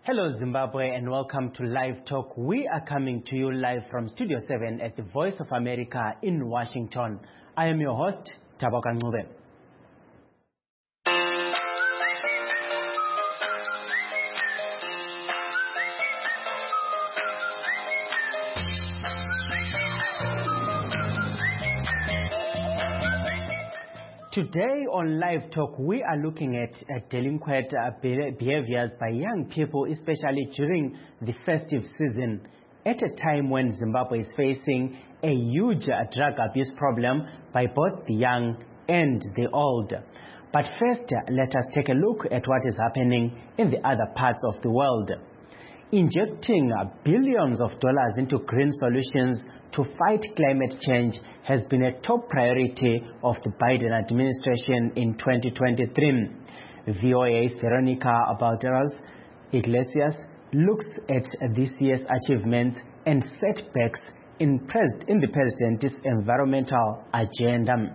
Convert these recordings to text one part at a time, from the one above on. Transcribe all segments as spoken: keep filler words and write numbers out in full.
Hello Zimbabwe and welcome to Live Talk. We are coming to you live from Studio seven at the Voice of America in Washington. I am your host, Taboka Ncube. Today on Live Talk, we are looking at uh, delinquent uh, behaviors by young people, especially during the festive season, at a time when Zimbabwe is facing a huge uh, drug abuse problem by both the young and the old. But first, uh, let us take a look at what is happening in the other parts of the world. Injecting uh, billions of dollars into green solutions to fight climate change has been a top priority of the Biden administration in twenty twenty-three. V O A's Veronica Balderas Iglesias looks at this year's achievements and setbacks in, pres- in the president's environmental agenda.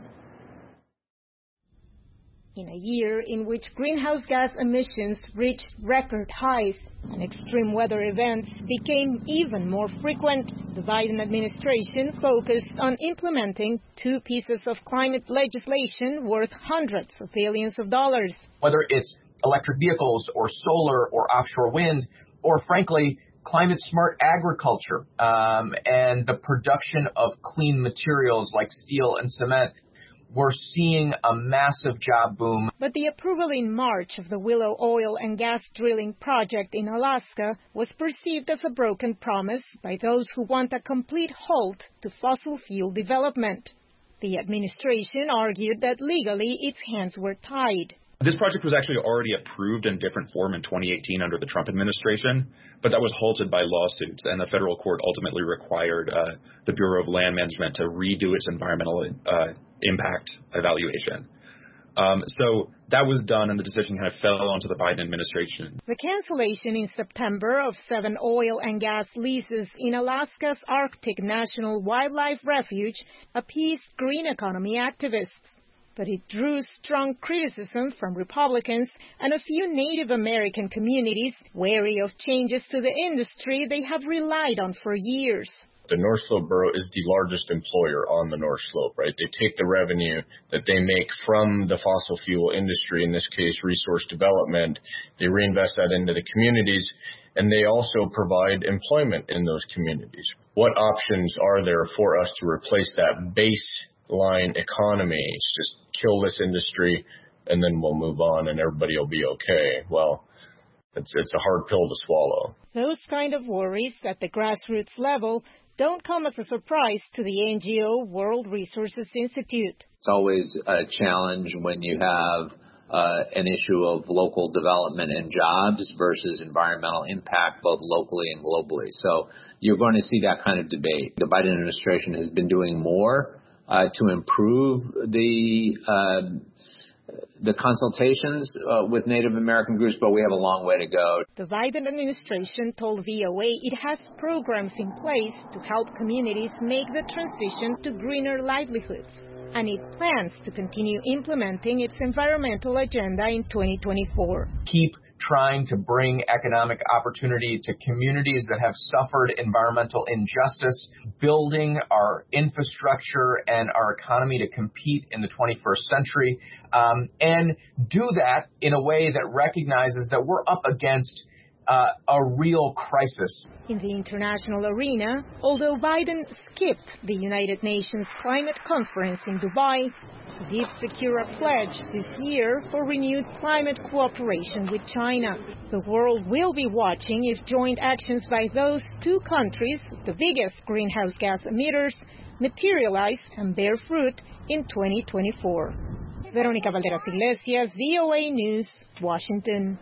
In a year in which greenhouse gas emissions reached record highs and extreme weather events became even more frequent, the Biden administration focused on implementing two pieces of climate legislation worth hundreds of billions of dollars. Whether it's electric vehicles or solar or offshore wind or, frankly, climate-smart agriculture um, and the production of clean materials like steel and cement, we're seeing a massive job boom. But the approval in March of the Willow oil and gas drilling project in Alaska was perceived as a broken promise by those who want a complete halt to fossil fuel development. The administration argued that legally its hands were tied. This project was actually already approved in different form in twenty eighteen under the Trump administration, but that was halted by lawsuits, and the federal court ultimately required uh, the Bureau of Land Management to redo its environmental uh, impact evaluation. Um, so that was done, and the decision kind of fell onto the Biden administration. The cancellation in September of seven oil and gas leases in Alaska's Arctic National Wildlife Refuge appeased green economy activists. But it drew strong criticism from Republicans and a few Native American communities wary of changes to the industry they have relied on for years. The North Slope Borough is the largest employer on the North Slope, right? They take the revenue that they make from the fossil fuel industry, in this case resource development, they reinvest that into the communities, and they also provide employment in those communities. What options are there for us to replace that baseline economy? Just kill this industry and then we'll move on and everybody will be okay. Well, it's it's a hard pill to swallow. Those kind of worries at the grassroots level don't come as a surprise to the N G O World Resources Institute. It's always a challenge when you have uh, an issue of local development and jobs versus environmental impact, both locally and globally. So you're going to see that kind of debate. The Biden administration has been doing more uh, to improve the uh, the consultations uh, with Native American groups, but we have a long way to go. The Biden administration told V O A it has programs in place to help communities make the transition to greener livelihoods, and it plans to continue implementing its environmental agenda in twenty twenty-four. Keep trying to bring economic opportunity to communities that have suffered environmental injustice, building our infrastructure and our economy to compete in the twenty-first century, um, and do that in a way that recognizes that we're up against uh, a real crisis. In the international arena, although Biden skipped the United Nations Climate Conference in Dubai, he did secure a pledge this year for renewed climate cooperation with China. The world will be watching if joint actions by those two countries, the biggest greenhouse gas emitters, materialize and bear fruit in twenty twenty-four. Veronica Balderas Iglesias, V O A News, Washington.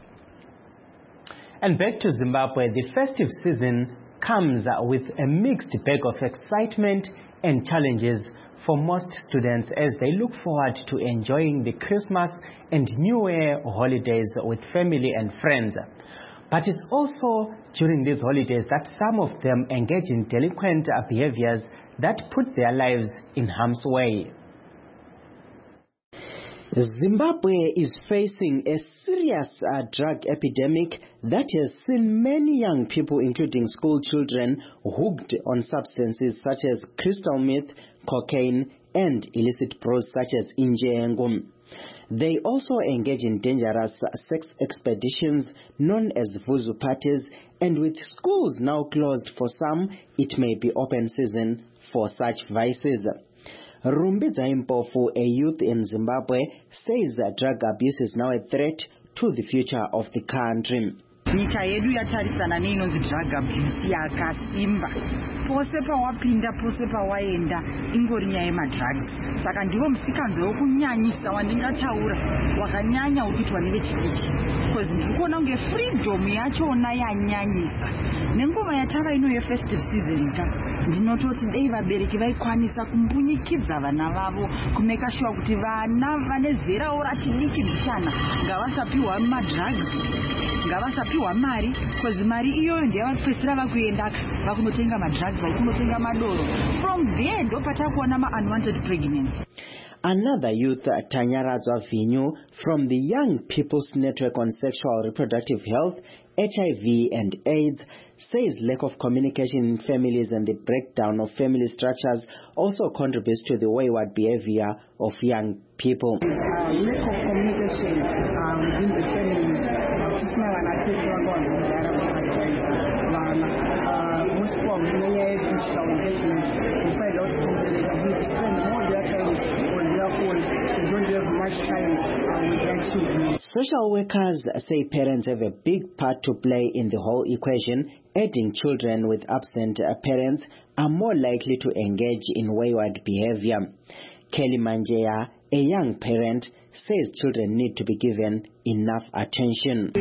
And back to Zimbabwe, the festive season comes with a mixed bag of excitement and challenges for most students as they look forward to enjoying the Christmas and New Year holidays with family and friends. But it's also during these holidays that some of them engage in delinquent behaviors that put their lives in harm's way. Zimbabwe is facing a serious uh, drug epidemic that has seen many young people, including school children, hooked on substances such as crystal meth, cocaine, and illicit brews such as injengo. They also engage in dangerous sex expeditions known as vuzu parties, and with schools now closed for some, it may be open season for such vices. Rumbidza Impofu, a youth in Zimbabwe, says that drug abuse is now a threat to the future of the country. Nyika yedu yatarisana neinonzi drug abuse yakasimba. Pose pawapinda, pose pawaenda, ingori nyaya yemadrugs. Saka ndiwo musikanzo wokunyanyisa wandingataura wakanyanya ukitwa nevechidiki. Because ndikuona kunge freedom yachona yanyanyisa. Nenguva yatava ino yefestive season ka. Ndinototi dei vabereki vaikwanisa kumbunyikidza vana vavo kumeka sure kuti vana vane zera rachidiki mishana ngavasapiwa madrugs, ngavasapiwa mari, because mari iyoyo ndiyo vakupedzisira vakuenda vakunotenga madrugs, vakunotenga madoro. From there ndopatakuona ma-unwanted pregnancy. Another youth, Tanyaradzwa Vinyu, from the Young People's Network on Sexual Reproductive Health, H I V and AIDS, says lack of communication in families and the breakdown of family structures also contributes to the wayward behavior of young people. Uh, lack of communication uh, within the families. Uh, most probably, digital engagement, we find out that we spend more of their time on their phone. They don't have much time uh, with their children. Social workers say parents have a big part to play in the whole equation, adding children with absent parents are more likely to engage in wayward behavior. Kelly Manjea, a young parent, says children need to be given enough attention.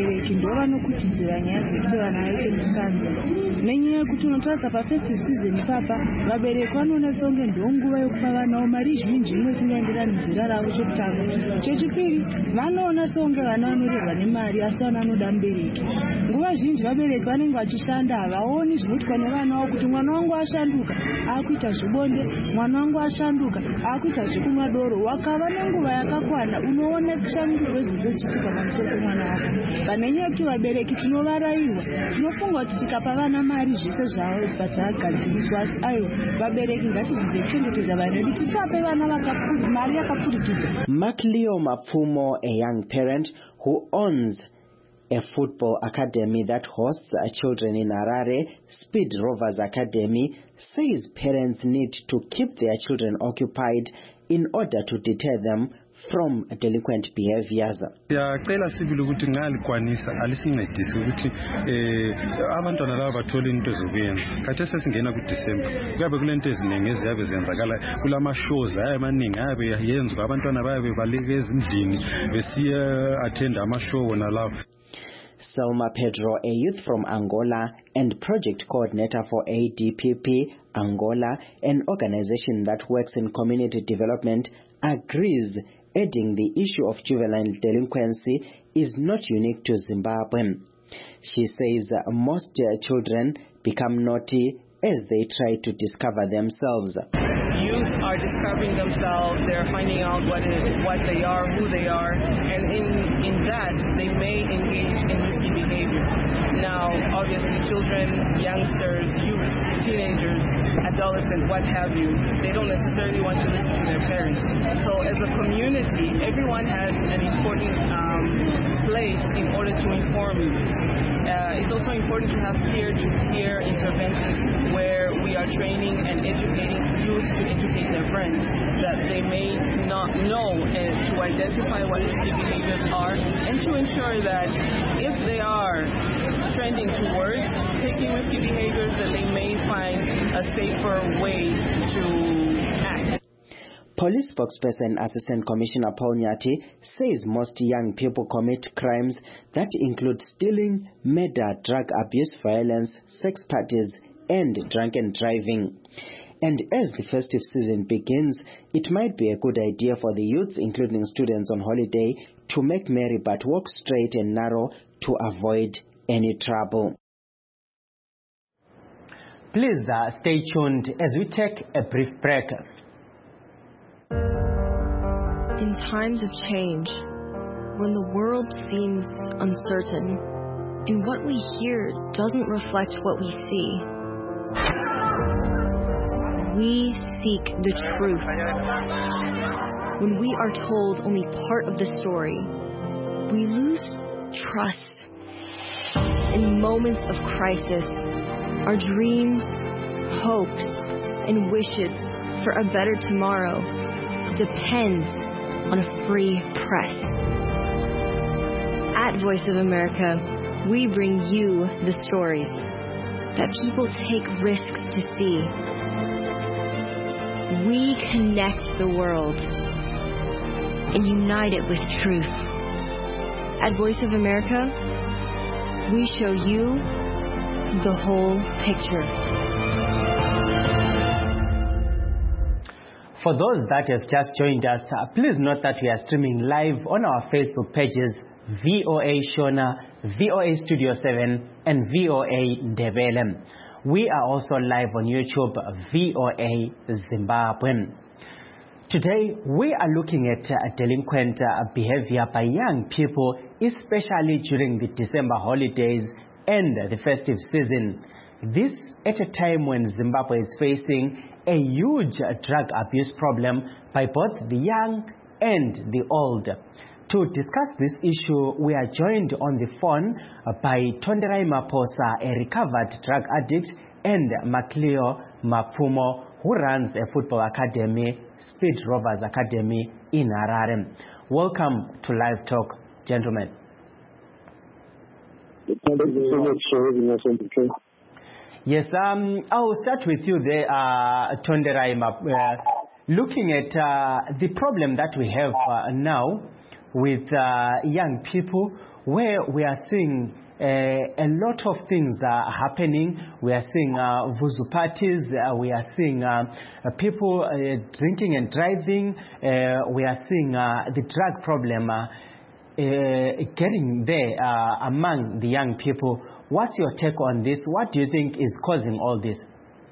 unoona kushandurwa dzizochitika pamusoro pemwana wako. Vanenge kuti vabereki tinovarairwa, tinofunga kuti tikapa vana mari zvese zvavo pasagadziriswa, asi aiwa vabereki ngatidzidze kuchengetedza vana vedu, tisape vana mari yakapfurikidza. Mark Leo Mapfumo, a young parent who owns a football academy that hosts children in Harare, Speed Rovers Academy, says parents need to keep their children occupied in order to deter them from delinquent behaviors. Yacela sibili ukuthi ngalikwanisa alisincedise ukuthi eh abantwana laba bathola into zokuyenza. Khathi sesingena ku December kuyabe kulento eziningi eziyabe zenzakala kulama shows ayamaningi ayabe yenzwa abantwana bayabe baleke ezindlini besiya attend ama show wona lawo. Selma Pedro, a youth from Angola and project coordinator for A D P P Angola, an organization that works in community development, agrees, adding the issue of juvenile delinquency is not unique to Zimbabwe. She says most children become naughty as they try to discover themselves. Youth are discovering themselves, they're finding out what it, what they are, who they are, and in, in that they may engage in risky behavior. Now, obviously children, youngsters, youth, teenagers, adolescents, what have you, they don't necessarily want to listen to their parents. So as a community, everyone has an important um, place in order to inform youth. Uh, it's also important to have peer-to-peer interventions where we are training and educating youth to educate their friends that they may not know, and to identify what risky behaviors are, and to ensure that if they are trending towards taking risky behaviors, that they may find a safer way to act. Police spokesperson Assistant Commissioner Paul Nyati says most young people commit crimes that include stealing, murder, drug abuse, violence, sex parties, and drunken driving. And as the festive season begins, it might be a good idea for the youths, including students on holiday, to make merry but walk straight and narrow to avoid any trouble. Please uh, stay tuned as we take a brief break. In times of change, when the world seems uncertain, and what we hear doesn't reflect what we see, we seek the truth. When we are told only part of the story, we lose trust. In moments of crisis, our dreams, hopes, and wishes for a better tomorrow depends on a free press. At Voice of America, we bring you the stories that people take risks to see. We connect the world and unite it with truth. At Voice of America, we show you the whole picture. For those that have just joined us, uh, please note that we are streaming live on our Facebook pages, V O A Shona, V O A Studio seven, and V O A Ndebele. We are also live on YouTube, V O A Zimbabwe. Today, we are looking at uh, delinquent uh, behavior by young people, especially during the December holidays and the festive season. This at a time when Zimbabwe is facing a huge uh, drug abuse problem by both the young and the old. To discuss this issue, we are joined on the phone uh, by Tonderai Maposa, a recovered drug addict, and Macleo Mapfumo, who runs a football academy, Speed Rovers Academy in Harare. Welcome to Live Talk, gentlemen. Thank you so much for having us on the show. Yes, um, I'll start with you there, uh, Tonderai. Uh, looking at uh, the problem that we have uh, now with uh, young people, where we are seeing uh, a lot of things uh, happening. We are seeing uh, vuzu parties, uh, we are seeing uh, uh, people uh, drinking and driving, uh, we are seeing uh, the drug problem uh, uh, getting there uh, among the young people. What's your take on this? What do you think is causing all this?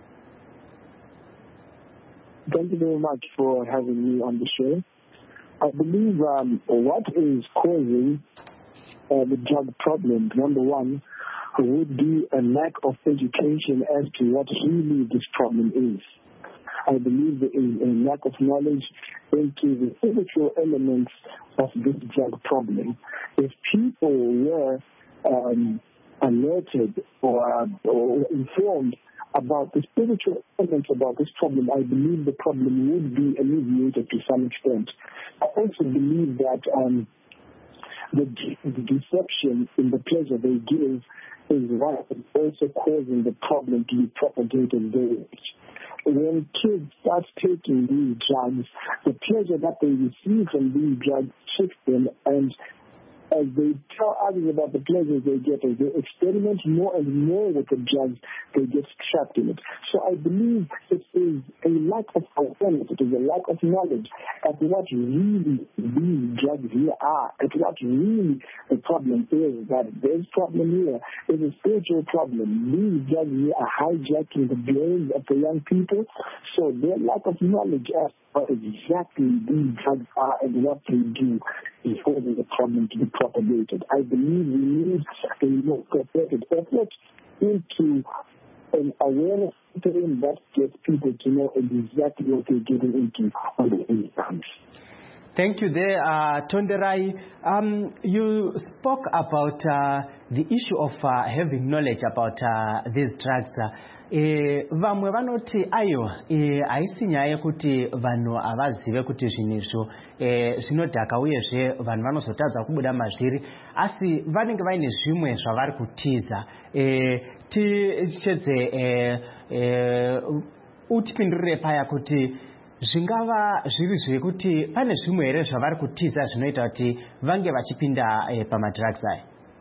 Thank you very much for having me on the show. I believe um, what is causing uh, the drug problem, number one, would be a lack of education as to what really this problem is. I believe there is a lack of knowledge into the spiritual elements of this drug problem. If people were um, alerted or, uh, or informed about the spiritual elements about this problem, I believe the problem would be alleviated to some extent. I also believe that um, the, the deception in the pleasure they give is what is also causing the problem to be propagated very much. When kids start taking these drugs, the pleasure that they receive from these drugs tricks them, and as they tell others about the pleasures they get, as they experiment more and more with the drugs, they get trapped in it. So I believe it is a lack of awareness, it is a lack of knowledge at what really these drugs here are, at what really the problem is, that this problem here is a spiritual problem. These drugs here are hijacking the brains of the young people, so their lack of knowledge as what exactly these drugs are and what they do is causing the problem to be propagated. I believe we need a more concerted effort into an awareness campaign that gets people to know exactly what they're getting into on the inside. Thank you there, uh, Tonderai. Um, you spoke about uh, the issue of uh, having knowledge about uh, these drugs. Vamwe vanoti ayo haisi nyaya yekuti vanhu avazive kuti zvinhu izvo zvinodhaka uyezve vanhu vanozotadza kubuda mazviri, asi vanenge vaine zvimwe zvavari kutiza. Tichedze utipindurire paya kuti zvingava zviri zvekuti pane zvimwe here zvavari kutiza zvinoita kuti vange vachipinda pamadrugs aya.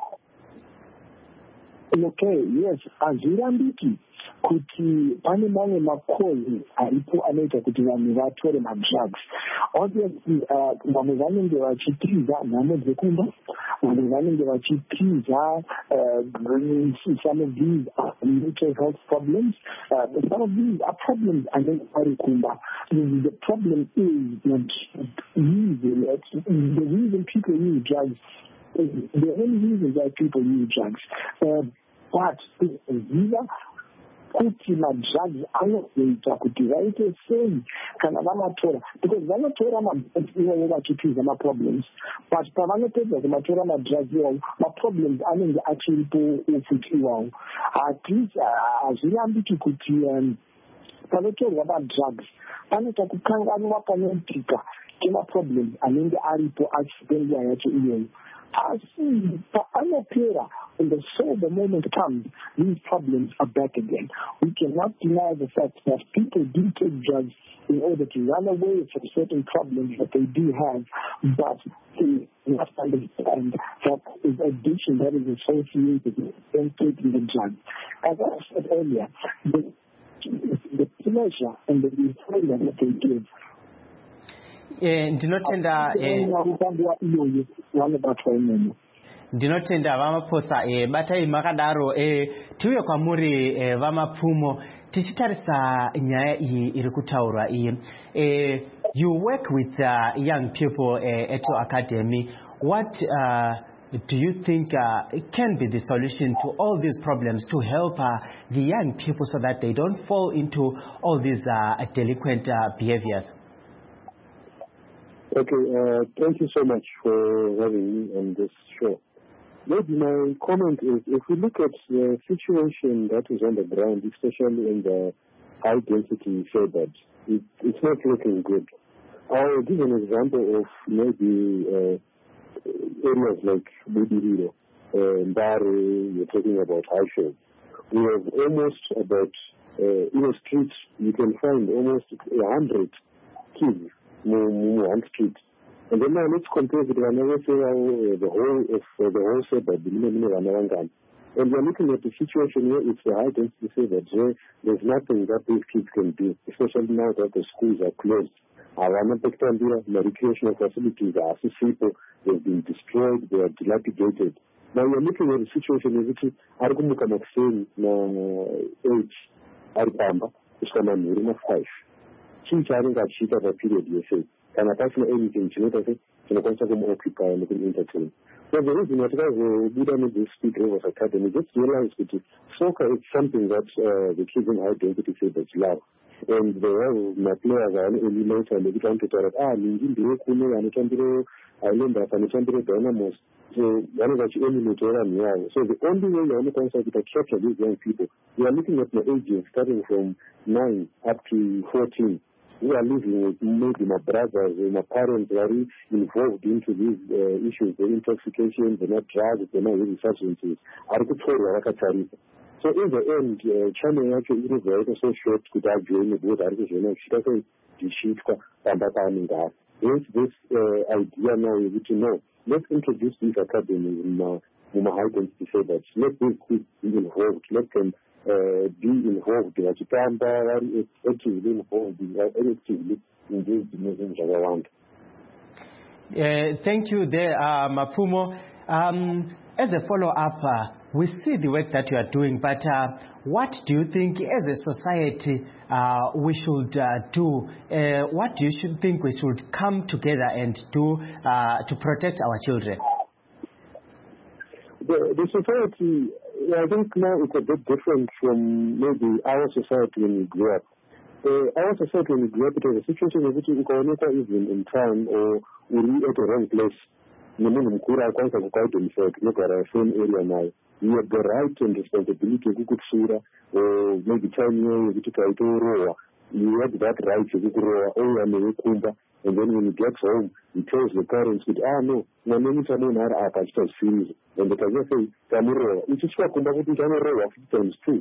Okay, yes, hazvirambiki kuti pane mamwe makozi aripo anoita kuti vanhu vatore madrugs. Obviously, vamwe vanenge vachitiza nhamo dzekumba, vanenge vachitiza some of these are mental health problems, uh, but some of these are problems anenge arikumba. The problem is not using it. The reason people use drugs, the only reason why people use drugs, uh, but these are kuti madrugs anoita kuti vaite sei kana vamatora, because vanotora madrugs iwawo vachitiza maproblems, but pavanopedza kumatora madrugs iwawo maproblems anenge achiripo futi iwawo. Hazvirambiki kuti panotorwa madrugs panoita kukanganwa panoitika kemaproblems anenge aripo achipenguva yacho iyoyo. Asi paanopera, when the soul, the moment comes, these problems are back again. We cannot deny the fact that people do take drugs in order to run away from certain problems that they do have, but they must understand that is addiction that is associated with them taking the drugs. As I said earlier, the, the pleasure and the euphoria that they give. Eh, ndinotenda eh, ndinotenda vamaphosa eh, batai makadaro eh, tiuye kwamuri eh, vamapfumo tichitarisa nyaya iyi iri kutaurwa iyi. Eh, you work with uh, young people eh, at your academy. What uh, do you think uh, can be the solution to all these problems to help uh, the young people so that they don't fall into all these uh, delinquent uh, behaviors? Okay, uh, thank you so much for having me on this show. Maybe my comment is, if we look at the situation that is on the ground, especially in the high-density suburbs, it, it's not looking good. I'll give an example of maybe uh, areas like Budihiro, uh, Mbare, you're talking about Haisho. We have almost about, uh, in the streets, you can find almost a hundred kids one street. And then now let's compare it whenever say uh, the whole of uh, the whole suburb, and we're looking at the situation where it's a high density suburbs where there's nothing that these kids can do, especially now that the schools are closed. Our recreational facilities are people, they've been destroyed, they are dilapidated. Now we're looking at the situation in which Argumuka Maxine age Arbamba is from a five. Since I think I've shit over a period, you say, and apart from anything, you know, I think, you know, constantly occupy and entertain. So the reason that we didn't need to speak over academy, just realize that soccer is something that uh, the kids in high density suburbs love. And they have my players are eliminated and they trying to tell us, ah, Ninjin, the Kuno, and Chandro, Island, and Chandro Dynamos. So one of the eliminator and yeah. So the only way you're only concerned with the capture these young people, we are looking at the ages starting from nine up to fourteen. We are living with maybe my brothers and my parents are involved into these uh, issues, the intoxication, the not drugs, the not really substances. So in the end, China actually is very so short to that journey, both are the journey, she doesn't sheet and that I mean that. Hence this uh, idea now is to know. Let's introduce these academies in uh, in my high density suburbs. Let them be involved. Let them Uh, be involved, actively involved, actively engaged in things around. Uh, thank you there, uh, Mapfumo. Um, as a follow-up, uh, we see the work that you are doing, but uh, what do you think as a society uh, we should uh, do? Uh, what do you should think we should come together and do uh, to protect our children? The, the society, I think now it's a bit different from maybe our society when we grew up. Uh, our society when we grew up, it was a situation in which we could never even in time or we were at the wrong place. We had the same area now. We have the right and responsibility to or maybe ten years to you have that right to grow oh, and then when he gets home, he tells the parents that, ah, no, my name is Amun Ara Pastor Series. And the Kanya say, Tamuro, which is what Kumbaku Tamuro times two.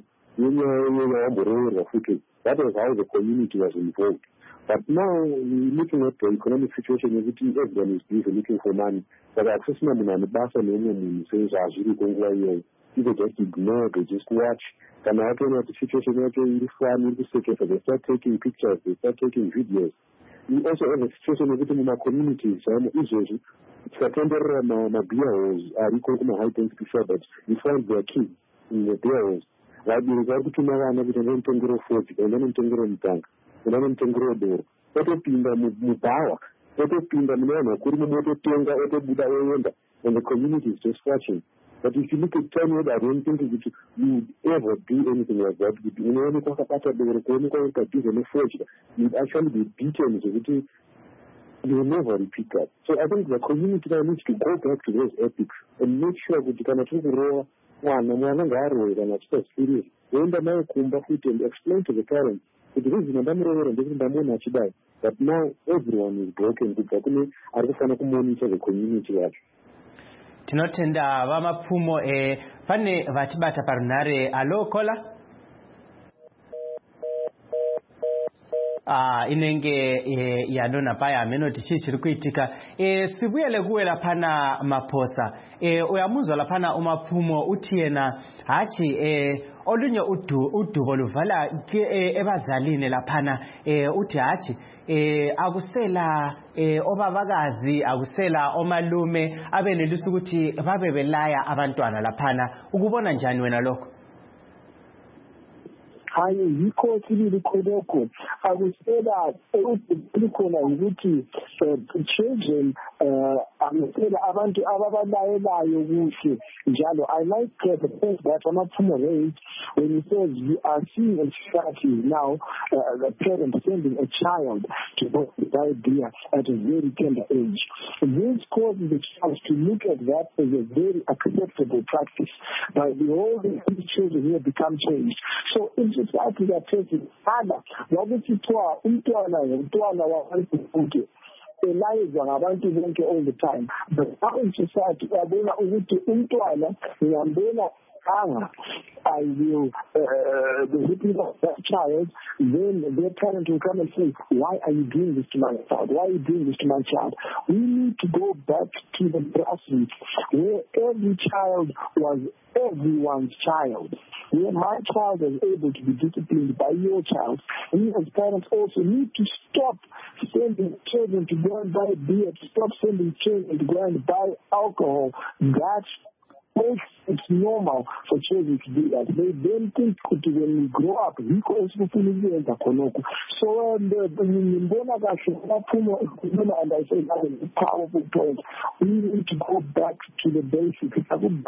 That was how the community was involved. But now, looking at the economic situation, everyone is busy looking for money. But access money and the Basa Name says, I really don't know. People just ignore, they just watch. And I don't know the situation, they start taking pictures, they start taking videos. we also have a situation within my communities, um, issues. Secondary my beer halls are equal to my high density suburbs. You find their kids in the beer halls. Right, you regard to Mara and then Tengro Forge, and then Tengro Tank, and then Tengro Door. What a pinda Mubawa, what a pinda Milano, Kurimoto Tenga, what a Buddha, and the community is just watching. But if you look at China, I don't think that you would ever do anything like that. You know, when you talk about the forge, you'd actually be beaten, so you will never repeat that. So I think the community now needs to go back to those ethics and make sure that you can achieve raw one and one and that's serious. When the man come back and explain to the parents, it is in a number and different amount but now everyone is broken. I just want to monitor the community. Tinotenda vamapfumo e pane vachibata parunare. Alo kola ah inenge e, yanona paya amenoti chiri kuitika e sibuyele kuwela pana Maphosa e uyamuzwa lapana umaphumo uthi yena hathi e olunye udu udubo luvala e, ebazalini laphana e uthi hathi eh akusela eh obabakazi akusela omalume abenelisa ukuthi babe belaya abantwana laphana. Ukubona njani wena lokho? hayi yikho sibili khonokho akusela ukukhona ukuthi children akusela abantu ababalayelayo kuhle njalo. I like uh, the point that Amaphumo raised when he says you are seeing a society now uh, the parent sending a child to go to buy beer at a very tender age. This causes the child to look at that as a very acceptable practice. By the whole these children here become changed. So in society that taking father, wakuthiwa umntwana umntwana wabantu bonke elayizwa ngabantu bonke all the time. But now in society uyabona ukuthi umntwana uyambona anga I will uh, the hitting of that child, then their parent will come and say, why are you doing this to my child? Why are you doing this to my child? We need to go back to the grassroots where every child was everyone's child. When my child is able to be disciplined by your child, we as parents also need to stop sending children to go and buy beer, to stop sending children to go and buy alcohol. That's makes it normal for children to do that. They then think when we grow up, we also feel konoko. So um, the Mbona and I say that is a powerful point. We need to go back to the basics.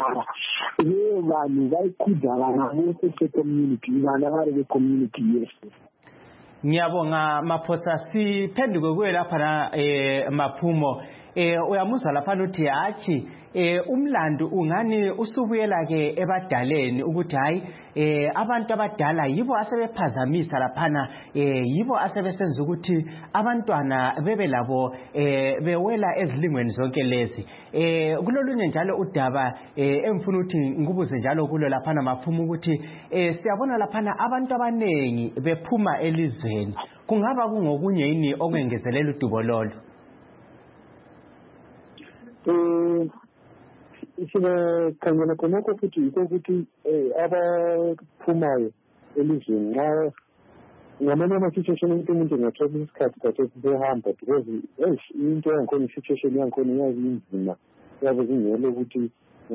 Where why could the community, the community, yes. Ngiyabonga Maphosa siphenduke kwelapha eh Maphumo eh uyamuzwa lapha uthi hathi eh umlando ungani usubuyela ke ebadaleni ukuthi hayi eh abantu abadala yibo asebephazamisa laphana eh yibo asebesenza ukuthi abantwana bebe labo eh bewela ezilingweni zonke lezi eh kulolunye njalo udaba eh emfuna ukuthi ngikubuze njalo kulo laphana Maphumo ukuthi eh siyabona laphana abantu abanengi bephuma elizweni kungaba kungokunye yini okwengezelela udubo lolo? eh isina kangena konoko futhi ukuthi abaphumayo elizweni nxa ngamanye ama-situation into umuntu ngathola isikhathi kathi sihamba because into yankhona i-situation yankhona iyazi inzima yabe zingelo ukuthi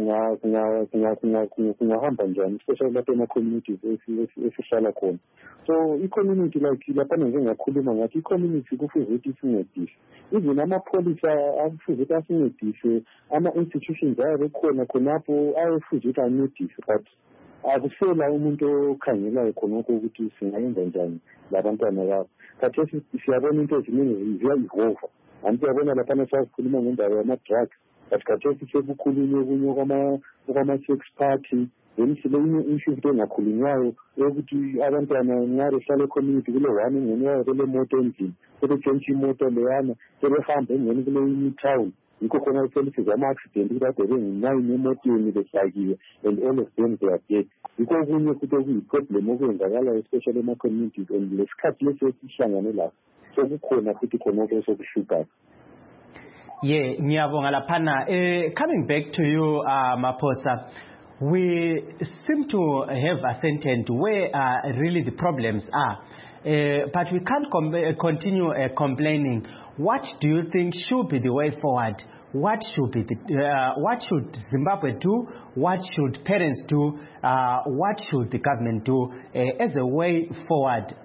kungahamba njani especially lapha ema-communities esihlala khona. So i-community like laphana njengakhuluma ngathi i-community kufuze ukuthi isincedise even amapholisa akufuze ukuthi asincedise ama-institutions ayabe khona khonapho ayafuze ukuthi ancedise but akusela umuntu okhangelayo khonokho ukuthi singayenza njani labantwana babo. Khathesi siyabona into eziningi ziya-evolve and siyabona laphana sasikhuluma ngendaba yama-drugs but khathesi sekukhulunywe kunye okwama-sex party then silenye issue engakhulunywayo yokuthi abantwana nxa behlala e-community kule one engenayo kule moto endlini sebetshontsha imoto leyana sebehamba engeni kule town yikho khona selisize ama-accident ukuthi ade benginayini emotweni behlakiwe and all of them they are dead. Yikho okunye futhi okuyi-problem okwenzakalayo especially ema-communities and lesikhathi lesi esihlangane lapho sokukhona futhi khonoko sokushugayo. Yeah, ngiyabonga laphana. Uh, coming back to you, uh, Maphosa, we seem to have ascertained where uh, really the problems are. uh, but we can't com- uh, continue uh, complaining. What do you think should be the way forward? What should be the, uh, what should Zimbabwe do? What should parents do? Uh, what should the government do uh, as a way forward?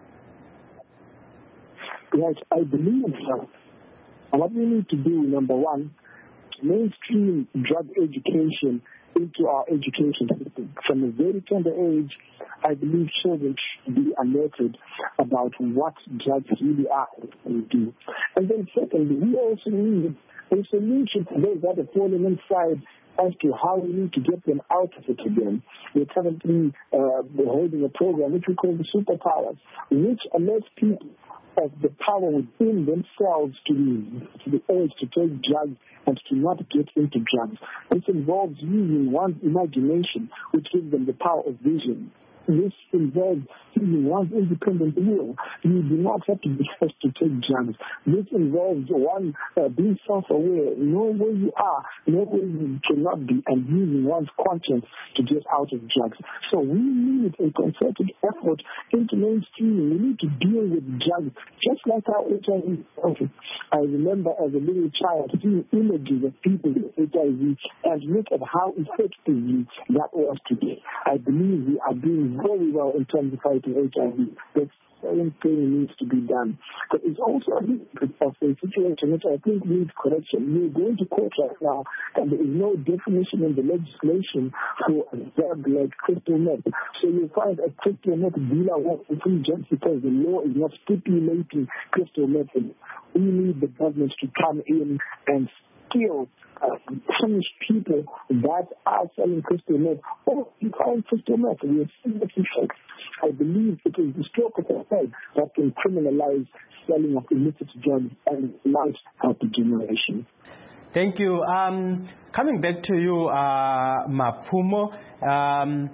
Right, I believe uh, what we need to do, number one, mainstream drug education into our education system. From a very tender age, I believe children should be alerted about what drugs really are and do. And then secondly, we also need a solution to those that have fallen inside as to how we need to get them out of it again. We're currently uh, holding a program which we call the Superpowers, which alerts people of the power within themselves to the, to the urge to take drugs and to not get into drugs. This involves using one's imagination, which gives them the power of vision. This involves using one's independent will. You do not have to be forced to take drugs. This involves one uh, being self-aware, knowing where you are, knowing where you cannot be, and using one's conscience to get out of drugs. So we need a concerted effort into mainstream. We need to deal with drugs, just like our H I V. Okay. I remember as a little child seeing images of people with H I V and look at how effectively that was today. I believe we are doing very well in terms of fighting H I V. The same thing needs to be done. But it's also a bit of a situation which I think needs correction. We're going to court right now, and there is no definition in the legislation for a drug like crystal meth. So you find a crystal meth dealer walking free just because the law is not stipulating crystal meth. We need the government to come in and still uh, punish people that are selling crystal meth or you find crystal meth. We have seen it before. I believe it is the stroke of the head that can criminalize selling of illicit drugs and might help the generation. Thank you. Um, coming back to you, uh, Mapfumo, um,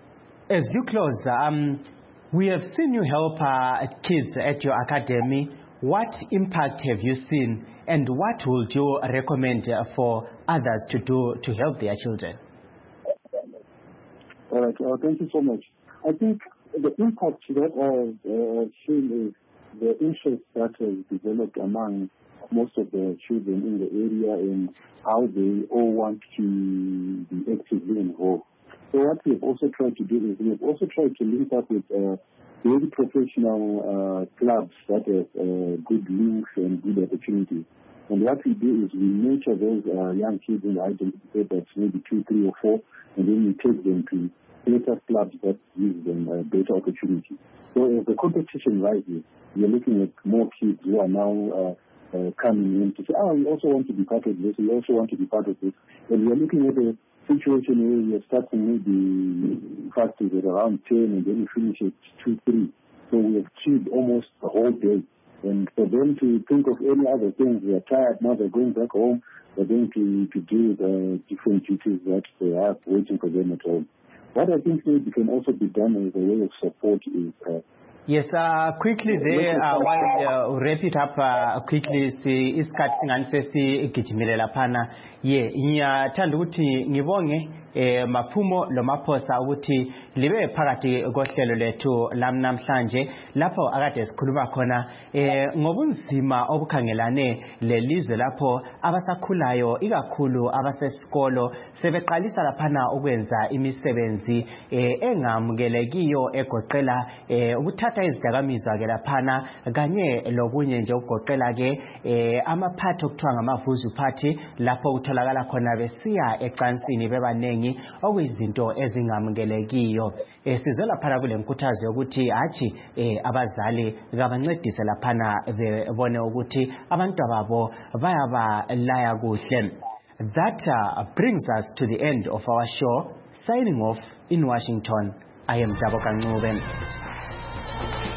as you close, um, we have seen you help uh, kids at your academy. What impact have you seen, and what would you recommend uh, for others to do to help their children? All right. Uh, thank you so much. I think the impact that I've uh, seen is the interest that has developed among most of the children in the area and how they all want to be actively involved. So what we've also tried to do is we've also tried to link up with uh, very professional uh, clubs that have uh, good links and good opportunities. And what we do is we nurture those uh, young kids in the identity that's maybe two, three, or four, and then we take them to better clubs that give them a better opportunity. So as the competition rises, we are looking at more kids who are now uh, uh, coming in to say, oh, we also want to be part of this, we also want to be part of this. And we are looking at a situation where we are starting maybe practice at around ten and then we finish at two, three. So we have achieved almost the whole day. And for them to think of any other things, they are tired now, they're going back home, they're going to, to do the different duties that they have waiting for them at home. What I think maybe can also be done as a way of support is uh, yes, uh, quickly there, uh, while uh, wrap it up uh, quickly, si isikhathi singani sesigijimilela phana ye ngiyathanda ukuthi ngibonge eh Mapfumo lo Maphosa ukuthi libe phakathi kohlelo lethu lamnamhlanje lapho akade sikhuluma khona eh ngobunzima obukhangelane lelizwe lapho abasakhulayo ikakhulu abasesikolo sebeqalisa laphana ukwenza imisebenzi eh engamukelekiyo egoqela eh ukuthatha izidakamizwa ke laphana kanye lokunye nje ugoqela ke eh amaphathi okuthiwa ngamavuzu party lapho kutholakala khona besiya ecansini bebanengi okuyizinto ezingamukelekiyo eh sizwe laphana kule nkuthazo yokuthi hathi eh abazali kabancedise laphana bebone ukuthi abantu babo bayabalaya kuhle. That uh, brings us to the end of our show. Signing off in Washington, I am Dabo Kancube.